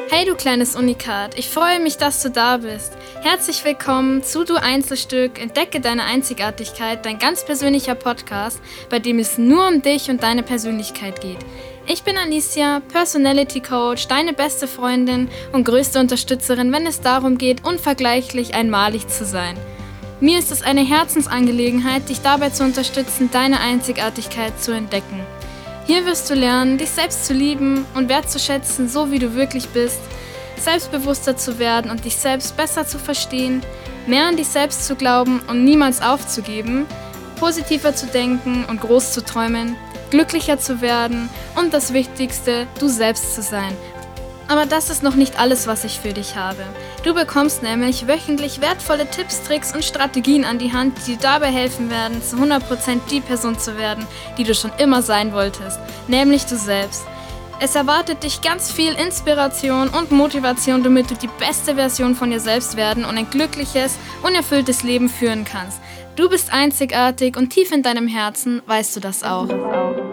Hey du kleines Unikat, ich freue mich, dass du da bist. Herzlich willkommen zu Du Einzelstück, entdecke deine Einzigartigkeit, dein ganz persönlicher Podcast, bei dem es nur um dich und deine Persönlichkeit geht. Ich bin Alicia, Personality Coach, deine beste Freundin und größte Unterstützerin, wenn es darum geht, unvergleichlich einmalig zu sein. Mir ist es eine Herzensangelegenheit, dich dabei zu unterstützen, deine Einzigartigkeit zu entdecken. Hier wirst du lernen, dich selbst zu lieben und wertzuschätzen, so wie du wirklich bist, selbstbewusster zu werden und dich selbst besser zu verstehen, mehr an dich selbst zu glauben und niemals aufzugeben, positiver zu denken und groß zu träumen, glücklicher zu werden und das Wichtigste, du selbst zu sein. Aber das ist noch nicht alles, was ich für dich habe. Du bekommst nämlich wöchentlich wertvolle Tipps, Tricks und Strategien an die Hand, die dir dabei helfen werden, zu 100% die Person zu werden, die du schon immer sein wolltest, nämlich du selbst. Es erwartet dich ganz viel Inspiration und Motivation, damit du die beste Version von dir selbst werden und ein glückliches und erfülltes Leben führen kannst. Du bist einzigartig und tief in deinem Herzen weißt du das auch.